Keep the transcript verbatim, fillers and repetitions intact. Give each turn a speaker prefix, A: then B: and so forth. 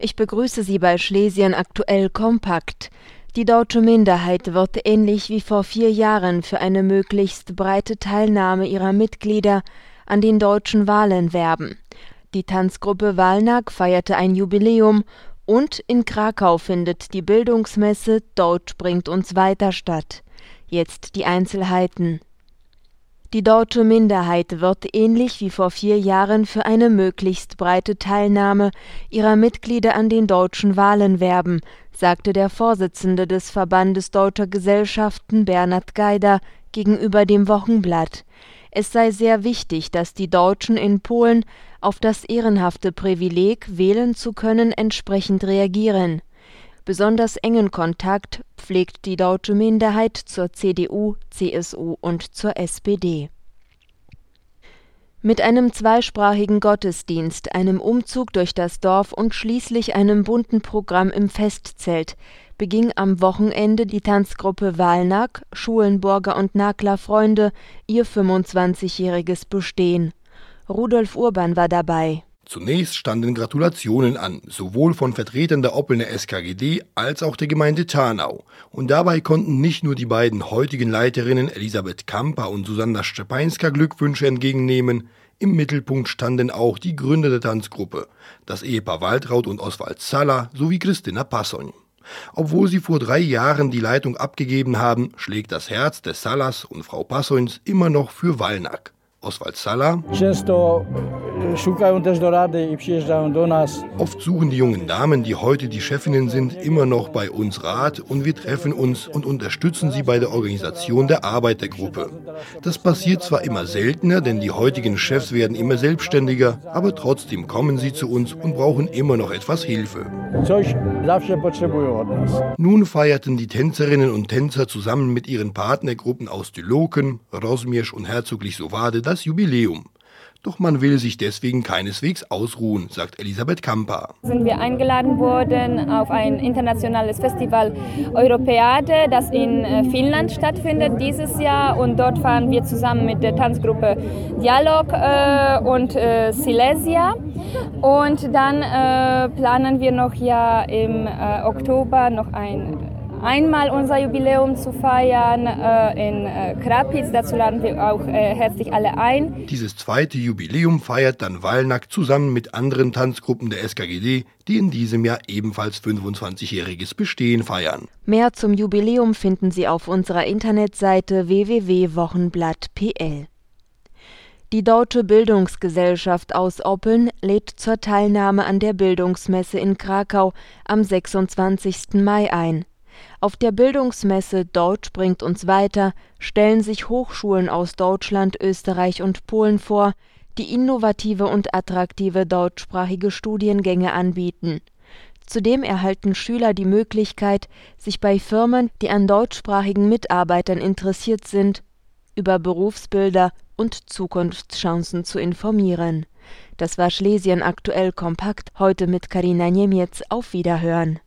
A: Ich begrüße Sie bei Schlesien aktuell kompakt. Die deutsche Minderheit wird ähnlich wie vor vier Jahren für eine möglichst breite Teilnahme ihrer Mitglieder an den deutschen Wahlen werben. Die Tanzgruppe Walnack feierte ein Jubiläum und in Krakau findet die Bildungsmesse Deutsch bringt uns weiter statt. Jetzt die Einzelheiten. Die deutsche Minderheit wird ähnlich wie vor vier Jahren für eine möglichst breite Teilnahme ihrer Mitglieder an den deutschen Wahlen werben, sagte der Vorsitzende des Verbandes Deutscher Gesellschaften Bernhard Geider gegenüber dem Wochenblatt. Es sei sehr wichtig, dass die Deutschen in Polen auf das ehrenhafte Privileg, wählen zu können, entsprechend reagieren. Besonders engen Kontakt pflegt die deutsche Minderheit zur C D U, C S U und zur S P D. Mit einem zweisprachigen Gottesdienst, einem Umzug durch das Dorf und schließlich einem bunten Programm im Festzelt beging am Wochenende die Tanzgruppe Walnack, Schulenburger und Nakler Freunde ihr fünfundzwanzigjähriges Bestehen. Rudolf Urban war dabei.
B: Zunächst standen Gratulationen an, sowohl von Vertretern der Oppelner S K G D als auch der Gemeinde Tarnau. Und dabei konnten nicht nur die beiden heutigen Leiterinnen Elisabeth Kamper und Susanna Szczepańska Glückwünsche entgegennehmen, im Mittelpunkt standen auch die Gründer der Tanzgruppe, das Ehepaar Waltraud und Oswald Zalla sowie Christina Passoń. Obwohl sie vor drei Jahren die Leitung abgegeben haben, schlägt das Herz des Zallas und Frau Passońs immer noch für Walnack. Oswald Zalla: Oft suchen die jungen Damen, die heute die Chefinnen sind, immer noch bei uns Rat und wir treffen uns und unterstützen sie bei der Organisation der Arbeit der Gruppe. Das passiert zwar immer seltener, denn die heutigen Chefs werden immer selbstständiger, aber trotzdem kommen sie zu uns und brauchen immer noch etwas Hilfe. Nun feierten die Tänzerinnen und Tänzer zusammen mit ihren Partnergruppen aus Tyloken, Rozmierz und Herzoglich Sowade das Jubiläum. Doch man will sich deswegen keineswegs ausruhen, sagt Elisabeth Kamper.
C: Sind wir eingeladen worden auf ein internationales Festival Europeade, das in Finnland stattfindet dieses Jahr. Und dort fahren wir zusammen mit der Tanzgruppe Dialog äh, und äh, Silesia. Und dann äh, planen wir noch ja im äh, Oktober noch ein einmal unser Jubiläum zu feiern äh, in äh, Krapitz. Dazu laden wir auch äh, herzlich alle ein.
B: Dieses zweite Jubiläum feiert dann Walnack zusammen mit anderen Tanzgruppen der S K G D, die in diesem Jahr ebenfalls fünfundzwanzigjähriges Bestehen feiern.
A: Mehr zum Jubiläum finden Sie auf unserer Internetseite w w w punkt wochenblatt punkt p l. Die Deutsche Bildungsgesellschaft aus Oppeln lädt zur Teilnahme an der Bildungsmesse in Krakau am sechsundzwanzigsten Mai ein. Auf der Bildungsmesse Deutsch bringt uns weiter stellen sich Hochschulen aus Deutschland, Österreich und Polen vor, die innovative und attraktive deutschsprachige Studiengänge anbieten. Zudem erhalten Schüler die Möglichkeit, sich bei Firmen, die an deutschsprachigen Mitarbeitern interessiert sind, über Berufsbilder und Zukunftschancen zu informieren. Das war Schlesien aktuell kompakt, heute mit Karina Niemiec. Auf Wiederhören.